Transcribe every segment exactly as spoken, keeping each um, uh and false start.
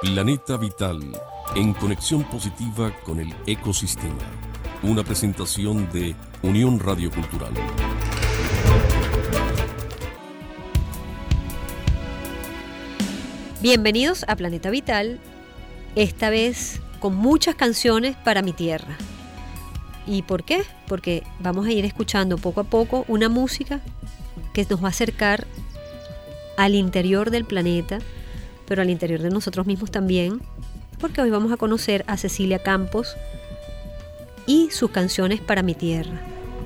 Planeta Vital, en conexión positiva con el ecosistema. Una presentación de Unión Radio Cultural. Bienvenidos a Planeta Vital, esta vez con muchas canciones para mi tierra. ¿Y por qué? Porque vamos a ir escuchando poco a poco una música que nos va a acercar al interior del planeta, pero al interior de nosotros mismos también, porque hoy vamos a conocer a Cecilia Campos y sus canciones para mi tierra.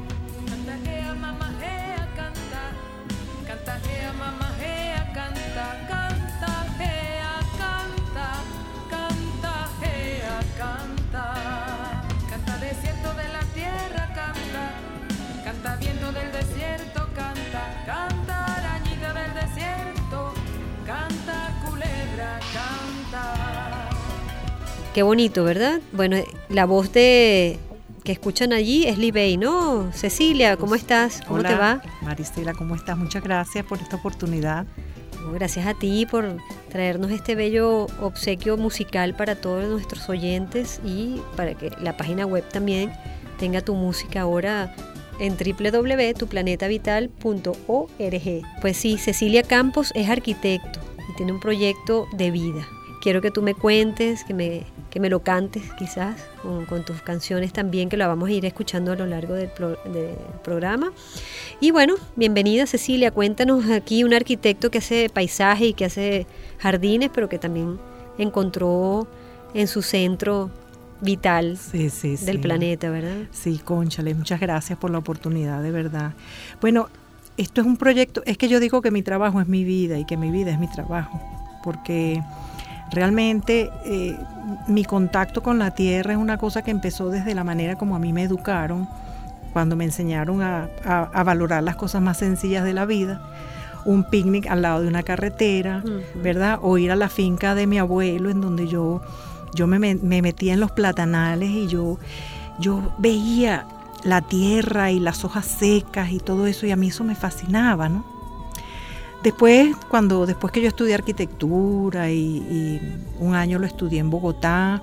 Qué bonito, ¿verdad? Bueno, la voz de que escuchan allí es Libey, ¿no? Cecilia, ¿cómo estás? ¿Cómo Hola, te va? Maristela, ¿cómo estás? Muchas gracias por esta oportunidad. Gracias a ti por traernos este bello obsequio musical para todos nuestros oyentes y para que la página web también tenga tu música ahora en doble u doble u doble u punto tu planeta vital punto org. Pues sí, Cecilia Campos es arquitecto y tiene un proyecto de vida. Quiero que tú me cuentes, que me, que me lo cantes quizás, con, con tus canciones también, que la vamos a ir escuchando a lo largo del, pro, del programa. Y bueno, bienvenida Cecilia, cuéntanos aquí un arquitecto que hace paisaje y que hace jardines, pero que también encontró en su centro vital sí, sí, del sí. planeta, ¿verdad? Sí, cónchale, muchas gracias por la oportunidad, de verdad. Bueno, esto es un proyecto, es que yo digo que mi trabajo es mi vida y que mi vida es mi trabajo, porque realmente eh, mi contacto con la tierra es una cosa que empezó desde la manera como a mí me educaron, cuando me enseñaron a, a, a valorar las cosas más sencillas de la vida. Un picnic al lado de una carretera, uh-huh. ¿verdad? O ir a la finca de mi abuelo, en donde yo, yo me, me metía en los platanales y yo, yo veía la tierra y las hojas secas y todo eso, y a mí eso me fascinaba, ¿no? Después, cuando, después que yo estudié arquitectura y, y un año lo estudié en Bogotá,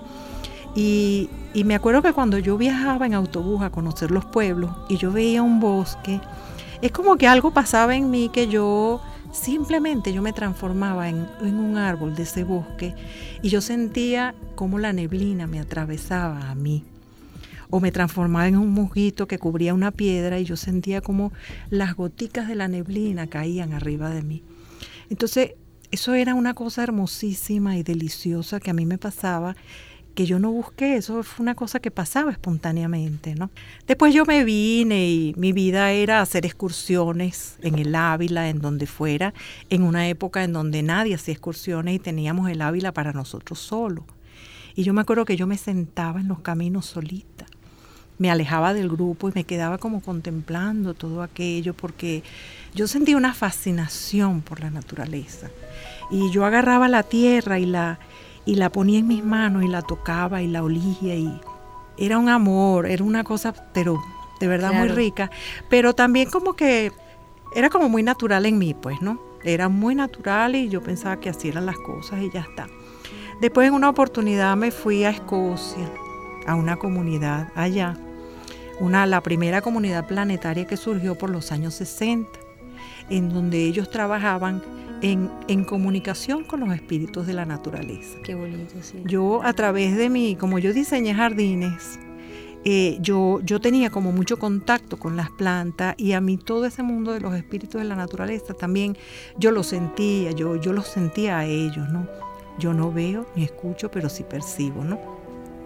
y, y me acuerdo que cuando yo viajaba en autobús a conocer los pueblos y yo veía un bosque, es como que algo pasaba en mí que yo simplemente yo me transformaba en, en un árbol de ese bosque y yo sentía como la neblina me atravesaba a mí. O me transformaba en un mosquito que cubría una piedra y yo sentía como las goticas de la neblina caían arriba de mí. Entonces, eso era una cosa hermosísima y deliciosa que a mí me pasaba, que yo no busqué, eso fue una cosa que pasaba espontáneamente, ¿no? Después yo me vine y mi vida era hacer excursiones en el Ávila, en donde fuera, en una época en donde nadie hacía excursiones y teníamos el Ávila para nosotros solos. Y yo me acuerdo que yo me sentaba en los caminos solita. Me alejaba del grupo y me quedaba como contemplando todo aquello porque yo sentía una fascinación por la naturaleza. Y yo agarraba la tierra y la, y la ponía en mis manos y la tocaba y la olía y era un amor, era una cosa, pero de verdad claro. muy rica. Pero también como que era como muy natural en mí, pues, ¿no? Era muy natural y yo pensaba que así eran las cosas y ya está. Después en una oportunidad me fui a Escocia, a una comunidad allá. Una, la primera comunidad planetaria que surgió por los años sesenta, en donde ellos trabajaban en, en comunicación con los espíritus de la naturaleza. Qué bonito, sí. Yo a través de mi, como yo diseñé jardines, eh, yo, yo tenía como mucho contacto con las plantas y a mí todo ese mundo de los espíritus de la naturaleza también yo lo sentía, yo, yo los sentía a ellos, ¿no? Yo no veo ni escucho, pero sí percibo, ¿no?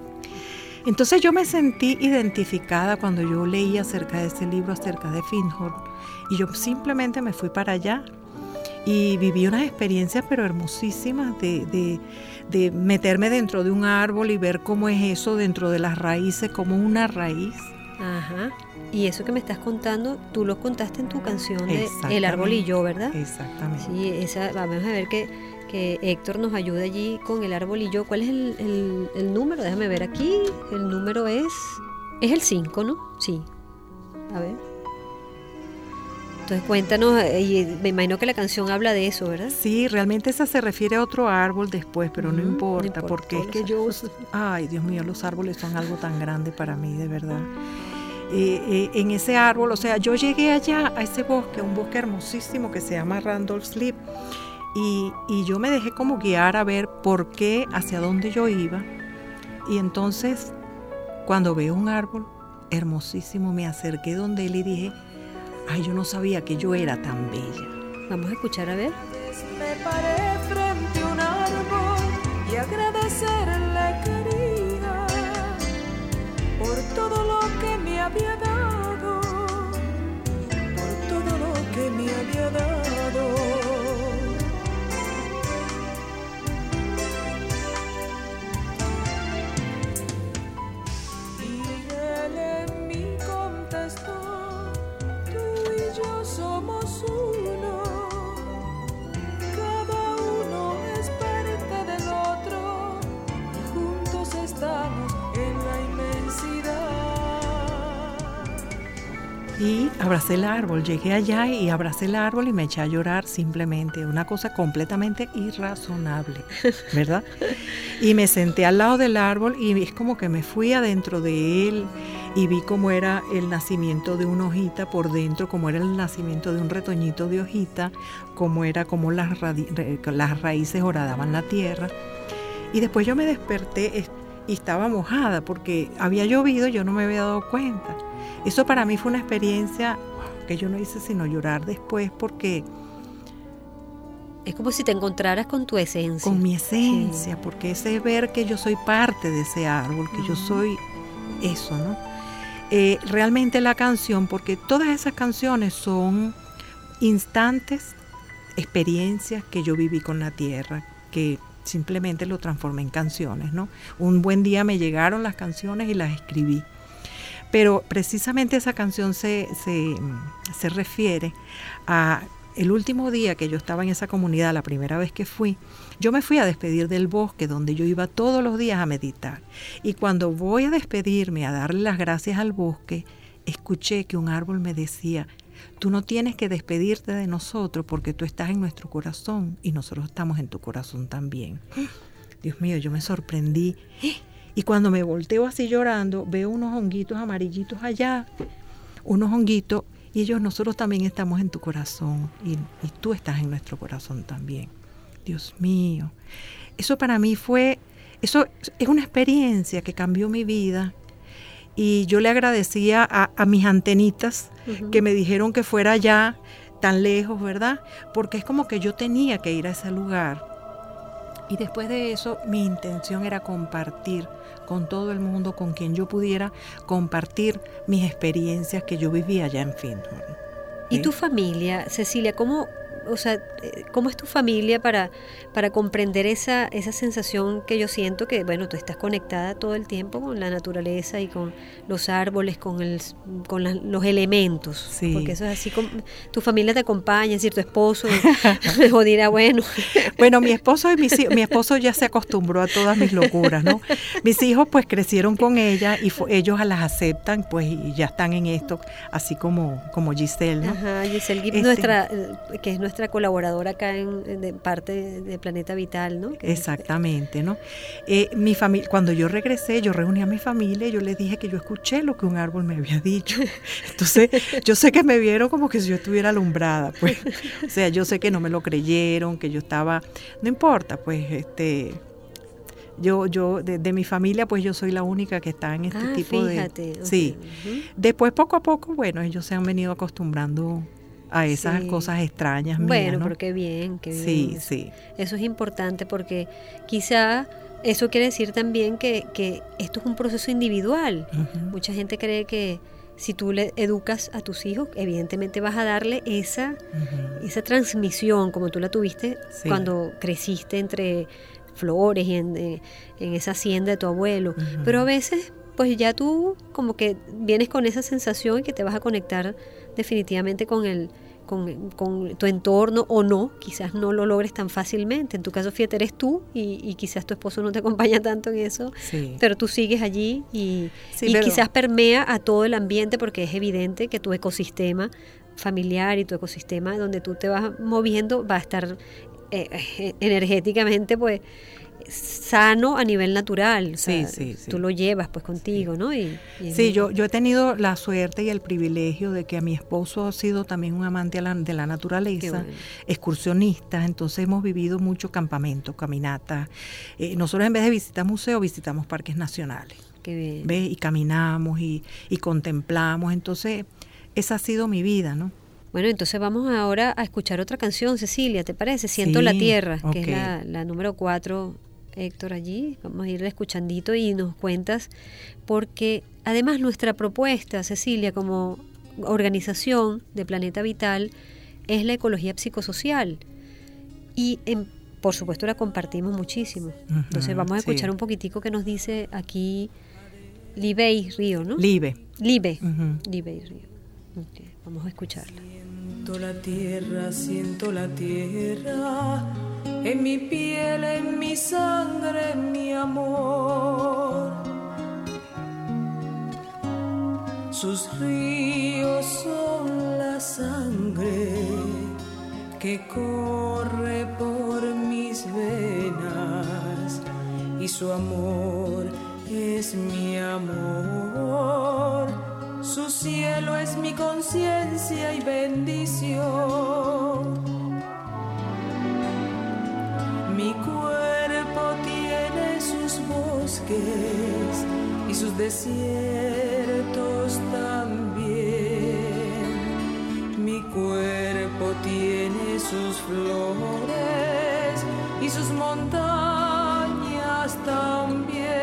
Entonces yo me sentí identificada cuando yo leí acerca de ese libro, acerca de Findhorn, y yo simplemente me fui para allá y viví unas experiencias pero hermosísimas de, de, de meterme dentro de un árbol y ver cómo es eso dentro de las raíces, como una raíz. Ajá. Y eso que me estás contando, tú lo contaste en tu canción de El árbol y yo, ¿verdad? Exactamente. Sí, esa, vamos a ver que, que Héctor nos ayuda allí con El árbol y yo. ¿Cuál es el, el, el número? Déjame ver aquí. El número es... Es el cinco, ¿no? Sí. A ver. Entonces cuéntanos, y me imagino que la canción habla de eso, ¿verdad? Sí, realmente esa se refiere a otro árbol después, pero mm, no, importa, no importa, porque es que yo, ay Dios mío, los árboles son algo tan grande para mí, de verdad. Eh, eh, en ese árbol, o sea, yo llegué allá a ese bosque, un bosque hermosísimo que se llama Randolph's Leap, y, y yo me dejé como guiar a ver por qué, hacia dónde yo iba, y entonces cuando veo un árbol hermosísimo me acerqué donde él y dije, ay, yo no sabía que yo era tan bella. Vamos a escuchar a ver. Me paré frente a un árbol y agradecerle quería por todo lo que me había dado, por todo lo que me había dado. Y él en mí contestó, tú y yo somos uno, cada uno es parte del otro y juntos estamos en la inmensidad. Y abracé el árbol, llegué allá y abracé el árbol y me eché a llorar simplemente, una cosa completamente irrazonable, ¿verdad? Y me senté al lado del árbol y es como que me fui adentro de él y vi cómo era el nacimiento de una hojita por dentro, cómo era el nacimiento de un retoñito de hojita, cómo era como las, radi- las raíces horadaban la tierra. Y después yo me desperté y estaba mojada porque había llovido y yo no me había dado cuenta. Eso para mí fue una experiencia que yo no hice sino llorar después porque... Es como si te encontraras con tu esencia. Con mi esencia, sí. Porque ese es ver que yo soy parte de ese árbol, que uh-huh. yo soy eso, ¿no? Eh, realmente la canción, porque todas esas canciones son instantes, experiencias que yo viví con la tierra, que simplemente lo transformé en canciones, ¿no? Un buen día me llegaron las canciones y las escribí. Pero precisamente esa canción se, se, se refiere a el último día que yo estaba en esa comunidad, la primera vez que fui. Yo me fui a despedir del bosque donde yo iba todos los días a meditar. Y cuando voy a despedirme, a darle las gracias al bosque, escuché que un árbol me decía, tú no tienes que despedirte de nosotros porque tú estás en nuestro corazón y nosotros estamos en tu corazón también. Dios mío, yo me sorprendí. Y cuando me volteo así llorando, veo unos honguitos amarillitos allá, unos honguitos, y ellos, nosotros también estamos en tu corazón, y, y tú estás en nuestro corazón también. Dios mío, eso para mí fue, eso es una experiencia que cambió mi vida, y yo le agradecía a, a mis antenitas uh-huh. que me dijeron que fuera allá, tan lejos, ¿verdad? Porque es como que yo tenía que ir a ese lugar. Y después de eso, mi intención era compartir con todo el mundo, con quien yo pudiera compartir mis experiencias que yo vivía allá en Findhorn. ¿Y ¿Sí? tu familia, Cecilia, cómo, o sea, cómo es tu familia para, para comprender esa, esa sensación que yo siento que, bueno, tú estás conectada todo el tiempo con la naturaleza y con los árboles, con, el, con la, los elementos? Sí. Porque eso es así, como, tu familia te acompaña, es decir, tu esposo, o dirá, bueno. Bueno, mi esposo y mis hijos, mi esposo ya se acostumbró a todas mis locuras, ¿no? Mis hijos pues crecieron con ella y fue, ellos las aceptan, pues, y ya están en esto, así como, como Giselle, ¿no? Ajá, Giselle Gibb, este, nuestra, que es nuestra colaboradora acá en, en de parte de, de Planeta Vital, ¿no? Que exactamente, ¿no? Eh, mi familia, cuando yo regresé, yo reuní a mi familia y yo les dije que yo escuché lo que un árbol me había dicho. Entonces, yo sé que me vieron como que si yo estuviera alumbrada, pues. O sea, yo sé que no me lo creyeron, que yo estaba, no importa, pues, este, yo, yo, de, de mi familia, pues yo soy la única que está en este ah, tipo fíjate, de, okay. sí. Uh-huh. Después, poco a poco, bueno, ellos se han venido acostumbrando a esas sí. cosas extrañas mías, bueno, ¿no? pero qué bien, qué bien. Sí, eso, sí. Eso es importante porque quizá eso quiere decir también que, que esto es un proceso individual. Uh-huh. Mucha gente cree que si tú le educas a tus hijos, evidentemente vas a darle esa, uh-huh. esa transmisión como tú la tuviste sí. cuando creciste entre flores y en, eh, en esa hacienda de tu abuelo. Uh-huh. Pero a veces pues ya tú como que vienes con esa sensación y que te vas a conectar definitivamente con el Con, con tu entorno o no, quizás no lo logres tan fácilmente. En tu caso, fíjate, eres tú y, y quizás tu esposo no te acompaña tanto en eso, sí. pero tú sigues allí y, sí, y pero... quizás permea a todo el ambiente porque es evidente que tu ecosistema familiar y tu ecosistema donde tú te vas moviendo va a estar eh, energéticamente pues sano a nivel natural. O sea, sí, sí, sí. Tú lo llevas pues contigo, ¿no? Y, y sí, yo, yo he tenido la suerte y el privilegio de que a mi esposo ha sido también un amante de la, de la naturaleza, bueno. excursionista, entonces hemos vivido mucho campamento, caminata. Eh, nosotros en vez de visitar museos, visitamos parques nacionales. Qué bien. ¿Ves? Y caminamos y, y contemplamos, entonces esa ha sido mi vida, ¿no? Bueno, entonces vamos ahora a escuchar otra canción, Cecilia, ¿te parece? Siento sí, la tierra, okay. que es la, la número cuatro, Héctor, allí. Vamos a irla escuchandito y nos cuentas, porque además nuestra propuesta, Cecilia, como organización de Planeta Vital, es la ecología psicosocial. Y en, por supuesto la compartimos muchísimo. Uh-huh, entonces vamos a escuchar sí. un poquitico que nos dice aquí Libe Río, ¿no? Libe. Libe. Uh-huh. Libe Río. Okay, vamos a escucharla. Siento la tierra, siento la tierra, en mi piel, en mi sangre, en mi amor. Sus ríos son la sangre que corre por mis venas y su amor es mi amor. Su cielo es mi conciencia y bendición. Mi cuerpo tiene sus bosques y sus desiertos también. Mi cuerpo tiene sus flores y sus montañas también.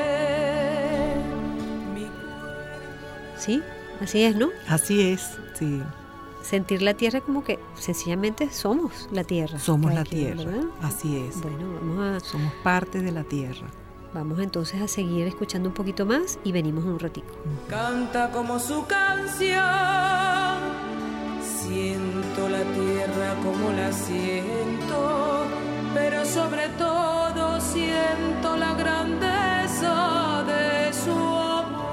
Mi cuerpo... ¿Sí? Así es, ¿no? Así es, sí. Sentir la tierra como que sencillamente somos la tierra. Somos la quien, tierra, ¿verdad? Así es. Bueno, vamos a... Somos parte de la tierra. Vamos entonces a seguir escuchando un poquito más y venimos un ratico. Canta como su canción, siento la tierra como la siento, pero sobre todo siento la grandeza de su amor.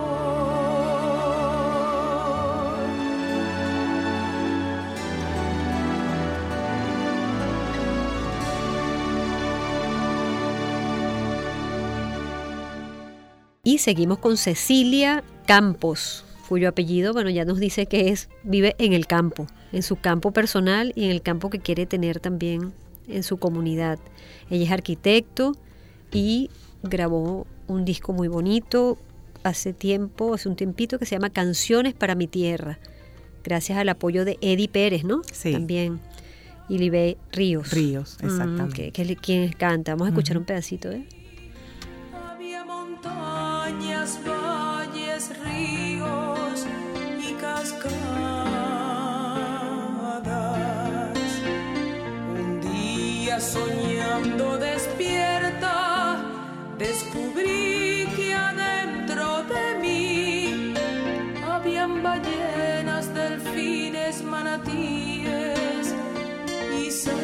Y seguimos con Cecilia Campos, cuyo apellido, bueno, ya nos dice que es vive en el campo, en su campo personal y en el campo que quiere tener también en su comunidad. Ella es arquitecto y grabó un disco muy bonito hace tiempo, hace un tiempito, que se llama Canciones para mi Tierra, gracias al apoyo de Eddie Pérez, ¿no? Sí. También. Y Libe Ríos. Ríos, exactamente. Mm, que, que es quien canta. Vamos a escuchar uh-huh. un pedacito, ¿eh? Montañas, valles, ríos y cascadas. Un día soñando despierta, descubrí que adentro de mí habían ballenas, delfines, manatíes y sapos.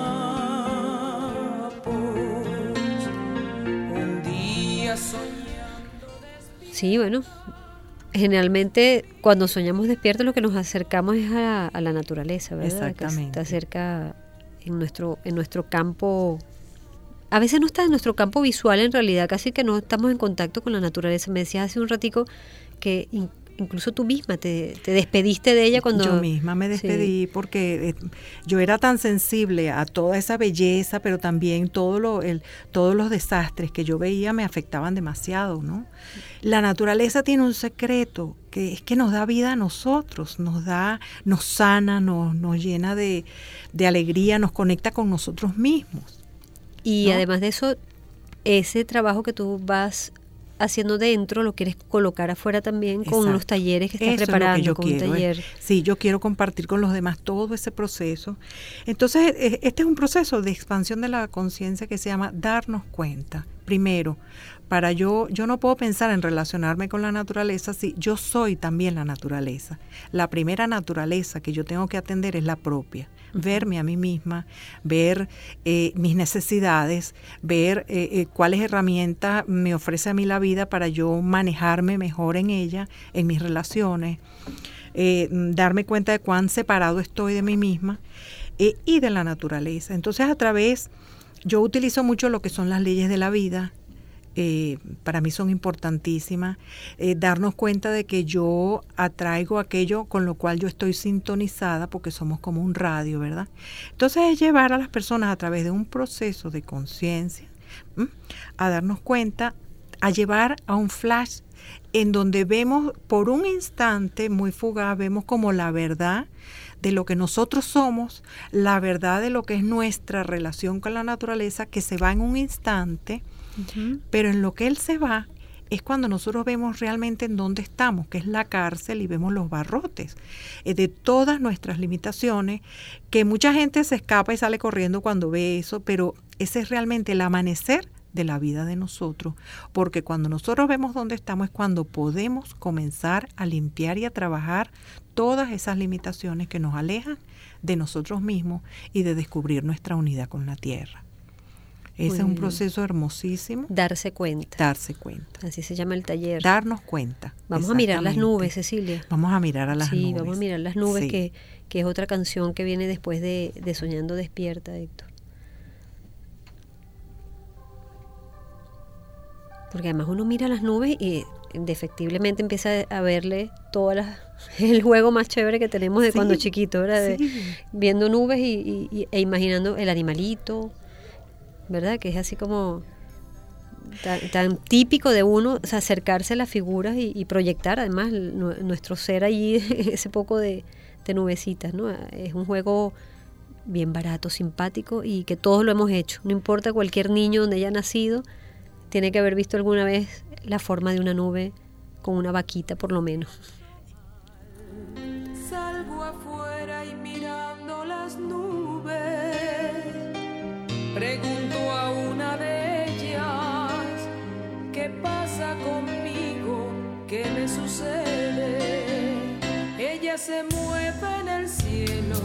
Un día soñando. Sí, bueno, generalmente cuando soñamos despiertos lo que nos acercamos es a, a la naturaleza, ¿verdad? Exactamente. Que está cerca en nuestro, en nuestro campo. A veces no está en nuestro campo visual, en realidad casi que no estamos en contacto con la naturaleza. Me decías hace un ratico que in, incluso tú misma te, te despediste de ella cuando... Yo misma me despedí sí. porque eh, yo era tan sensible a toda esa belleza, pero también todo lo, el, todos los desastres que yo veía me afectaban demasiado, ¿no? La naturaleza tiene un secreto, que es que nos da vida a nosotros, nos da, nos sana, nos, nos llena de, de alegría, nos conecta con nosotros mismos. Y ¿no? además de eso, ese trabajo que tú vas haciendo dentro, lo quieres colocar afuera también. Exacto. Con unos talleres que estás Eso preparando, es lo que yo con quiero, un taller. Eh. Sí, yo quiero compartir con los demás todo ese proceso. Entonces, este es un proceso de expansión de la conciencia que se llama darnos cuenta. Primero, para yo, yo no puedo pensar en relacionarme con la naturaleza si yo soy también la naturaleza. La primera naturaleza que yo tengo que atender es la propia. Verme a mí misma, ver eh, mis necesidades, ver eh, eh, cuáles herramientas me ofrece a mí la vida para yo manejarme mejor en ella, en mis relaciones, eh, darme cuenta de cuán separado estoy de mí misma eh, y de la naturaleza. Entonces, a través, yo utilizo mucho lo que son las leyes de la vida. Eh, para mí son importantísimas, eh, darnos cuenta de que yo atraigo aquello con lo cual yo estoy sintonizada, porque somos como un radio, ¿verdad? Entonces es llevar a las personas a través de un proceso de conciencia, ¿m? a darnos cuenta, a llevar a un flash en donde vemos por un instante muy fugaz, vemos como la verdad de lo que nosotros somos, la verdad de lo que es nuestra relación con la naturaleza, que se va en un instante. Uh-huh. Pero en lo que él se va es cuando nosotros vemos realmente en dónde estamos, que es la cárcel, y vemos los barrotes eh, de todas nuestras limitaciones, que mucha gente se escapa y sale corriendo cuando ve eso, pero ese es realmente el amanecer de la vida de nosotros, porque cuando nosotros vemos dónde estamos es cuando podemos comenzar a limpiar y a trabajar todas esas limitaciones que nos alejan de nosotros mismos y de descubrir nuestra unidad con la tierra. Ese es un proceso hermosísimo. Darse cuenta. Darse cuenta. Así se llama el taller. Darnos cuenta. Vamos a mirar las nubes, Cecilia. Vamos a mirar a las sí, nubes. Sí, vamos a mirar las nubes, sí. que, que es otra canción que viene después de, de Soñando Despierta, Héctor. Porque además uno mira las nubes y indefectiblemente empieza a verle todas las, el juego más chévere que tenemos de sí, cuando chiquito, ¿verdad? De, sí. Viendo nubes y, y, e imaginando el animalito, ¿verdad? Que es así como tan, tan típico de uno, o sea, acercarse a las figuras y, y proyectar además nuestro ser allí, ese poco de, de nubecitas, ¿no? Es un juego bien barato, simpático, y que todos lo hemos hecho. No importa cualquier niño donde haya nacido, tiene que haber visto alguna vez la forma de una nube con una vaquita por lo menos. Salgo afuera y mirando las nubes, pregunto a una de ellas, ¿qué pasa conmigo? ¿Qué me sucede? Ella se mueve en el cielo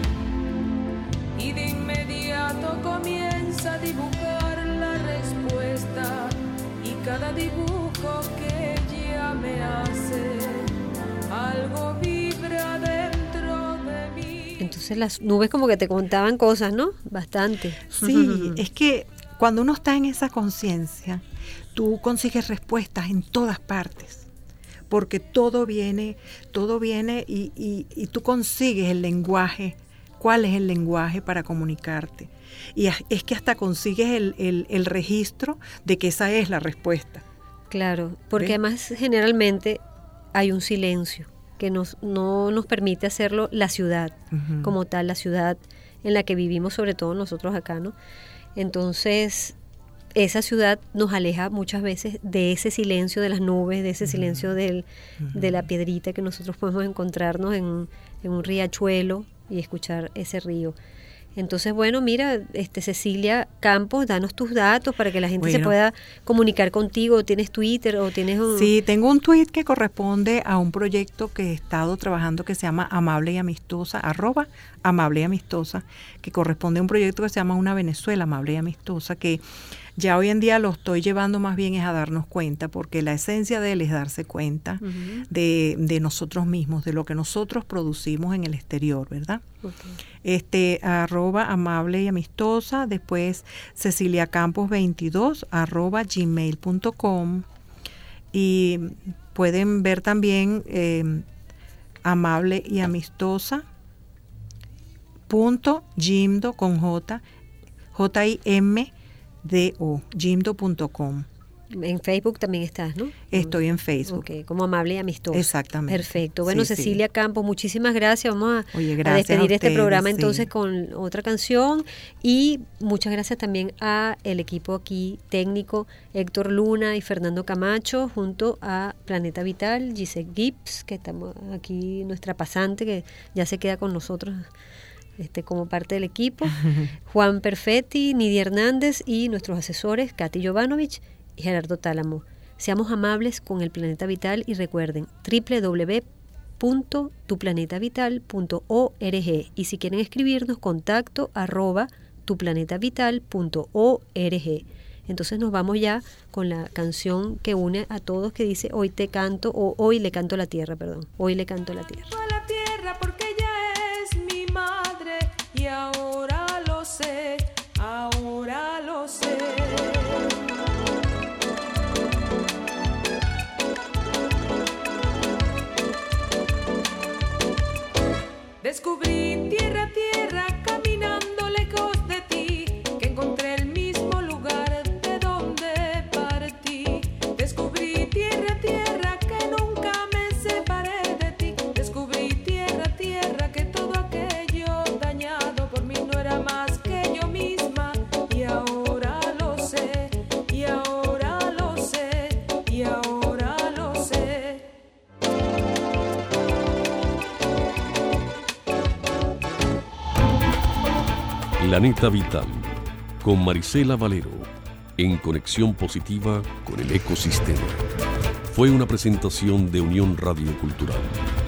y de inmediato comienza a dibujar la respuesta, y cada dibujo que ella me hace, algo vibra dentro de mí. Entonces las nubes como que te contaban cosas, ¿no? Bastante. Sí, es que cuando uno está en esa conciencia, tú consigues respuestas en todas partes, porque todo viene, todo viene y, y, y tú consigues el lenguaje. ¿Cuál es el lenguaje para comunicarte? Y es que hasta consigues el, el, el registro de que esa es la respuesta. Claro, porque ¿ves? Además generalmente hay un silencio que nos, no nos permite hacerlo la ciudad, uh-huh. como tal, la ciudad en la que vivimos, sobre todo nosotros acá, ¿no? Entonces, esa ciudad nos aleja muchas veces de ese silencio de las nubes, de ese uh-huh. silencio del, uh-huh. de la piedrita que nosotros podemos encontrarnos en, en un riachuelo y escuchar ese río. Entonces, bueno, mira, este Cecilia Campos, danos tus datos para que la gente bueno. se pueda comunicar contigo. ¿Tienes Twitter o tienes un...? Sí, tengo un tweet que corresponde a un proyecto que he estado trabajando que se llama Amable y Amistosa, arroba Amable y Amistosa, que corresponde a un proyecto que se llama Una Venezuela Amable y Amistosa, que ya hoy en día lo estoy llevando más bien es a darnos cuenta, porque la esencia de él es darse cuenta uh-huh. de, de nosotros mismos, de lo que nosotros producimos en el exterior, ¿verdad? Okay. Este, arroba amable y amistosa, después Cecilia Campos veintidós, arroba gmail punto com, y pueden ver también eh, amable y amistosa punto jimdo con J, J I M D O, jimdo punto com. En Facebook también estás, ¿no? Estoy en Facebook. Okay, como Amable y Amistosa. Exactamente. Perfecto. Bueno, sí, Cecilia sí. Campos, muchísimas gracias. Vamos a, Oye, a despedir a ustedes, este programa sí. entonces con otra canción. Y muchas gracias también a el equipo aquí técnico, Héctor Luna y Fernando Camacho, junto a Planeta Vital, Giselle Gibbs, que estamos aquí, nuestra pasante, que ya se queda con nosotros Este, como parte del equipo, Juan Perfetti, Nidia Hernández y nuestros asesores, Katy Jovanovic y Gerardo Tálamo. Seamos amables con el planeta vital y recuerden doble u doble u doble u punto tu planeta vital punto org, y si quieren escribirnos, contacto arroba tu planeta vital punto org. Entonces nos vamos ya con la canción que une a todos, que dice Hoy te canto, o Hoy le canto a la tierra, perdón. Hoy le canto a la tierra. A la tierra porque ella es mi madre y ahora lo sé, ahora lo sé. Descubrí tierra, tierra, caminando lejos de ti, que encontré el mismo lugar de donde partí. Descubrí tierra, tierra, que nunca me separé de ti. Descubrí tierra, tierra, que todo aquello dañado por mí no era más que yo misma. Y ahora lo sé, y ahora lo sé, y ahora lo sé. Planeta Vital, con Marisela Valero, en conexión positiva con el ecosistema. Fue una presentación de Unión Radio Cultural.